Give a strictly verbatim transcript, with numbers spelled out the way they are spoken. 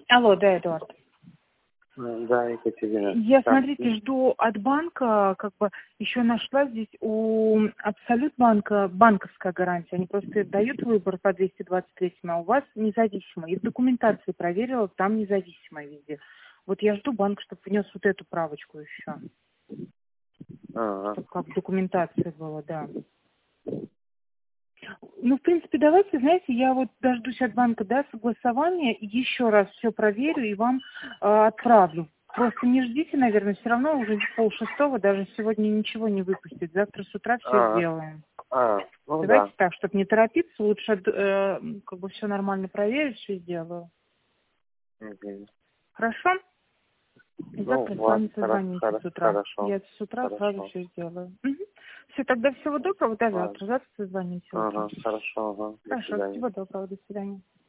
Алло, да, Эдуард. Да, Екатерина. Я, Там. смотрите, жду от банка, как бы еще нашла здесь у Абсолют банка банковская гарантия. Они просто дают выбор по двести двадцать третьему, а у вас независимо. И в документации проверила, там независимо везде. Вот я жду банк, чтобы внес вот эту правочку еще. А-а. Чтобы как в документации было, да. Ну, в принципе, давайте, знаете, я вот дождусь от банка, да, согласования, и еще раз все проверю и вам э, отправлю. Просто не ждите, наверное, все равно уже пол шестого, даже сегодня ничего не выпустит. Завтра с утра все А-а. сделаем. А, ну Давайте да. так, чтобы не торопиться, лучше э, как бы все нормально проверить, все сделаю. Угу. Хорошо? И Ну, завтра с ладно, вами хоро- созвонимся хоро- с утра. хорошо. Я с утра сразу Хорошо. все сделаю. Угу. Все, тогда всего доброго, до Ладно. завтра. Завтра созвонимся утром. Ага, хорошо, ага. До Хорошо, свидания. всего доброго, до свидания.